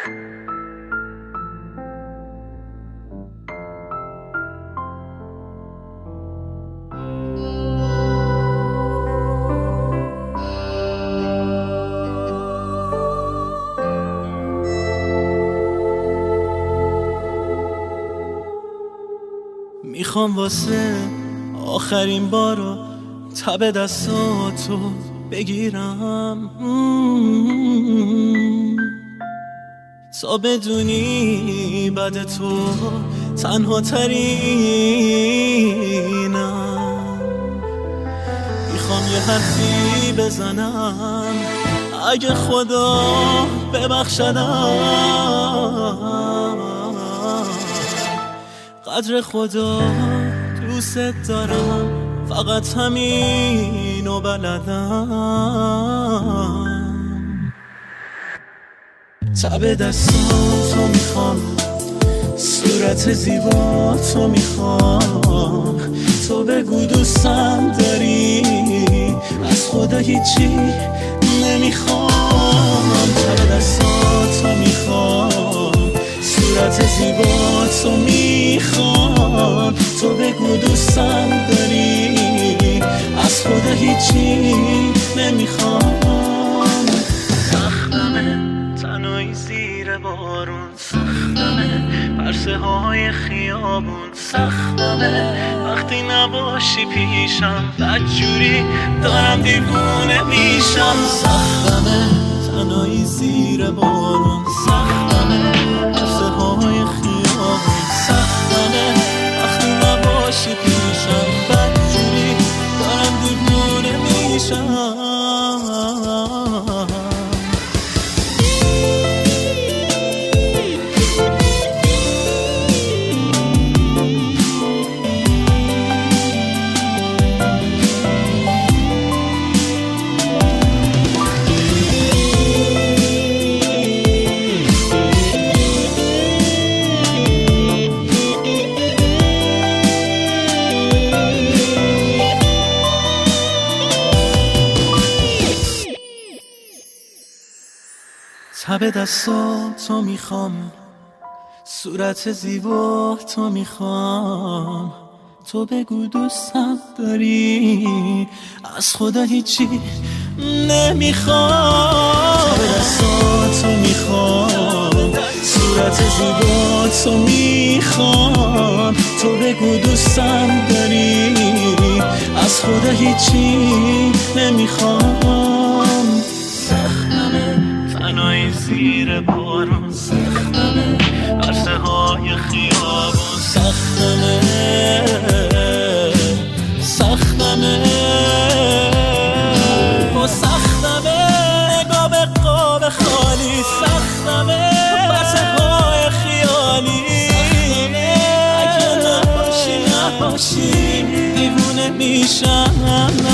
میخوام واسه آخرین بارو تب دستاتو بگیرم تا بدونی بعد تو تنها ترینم. میخوام یه حرفی بزنم اگه خدا ببخشدم، قدر خدا دوست دارم، فقط همینو بلدم. تب دستاتو میخوام، صورت زیباتو میخوام، تو بگو دوستم داری، از خدا هیچی نمیخوام. تب دستاتو میخوام، صورت زیباتو میخوام، تو بگو دوستم داری، از خدا هیچی نمیخوام. سختمه تنهایی زیر بارون، سختمه پرسه های خیابون، سختمه وقتی نباشی پیشم، بدجوری دارم دیوونه میشم. سختمه تنهایی زیر بارون، سختمه پرسه های خیابون، سختمه وقتی نباشی پیشم، بدجوری دارم دیوونه میشم. تب دستاتو میخوام، صورت زیباتو میخوام، تو بگو دوستم داری، از خدا هیچی نمیخوام. تب دستاتو میخوام، صورت زیباتو میخوام، تو بگو دوستم داری، از خدا هیچی نمیخوام. تنهایی زیر بارون، سختمه عرصه های خیابون، سختمه سختمه و سختمه نگاه به قاب خالی، سختمه عرصه های خیالی، اگه نباشی دیوونه میشم.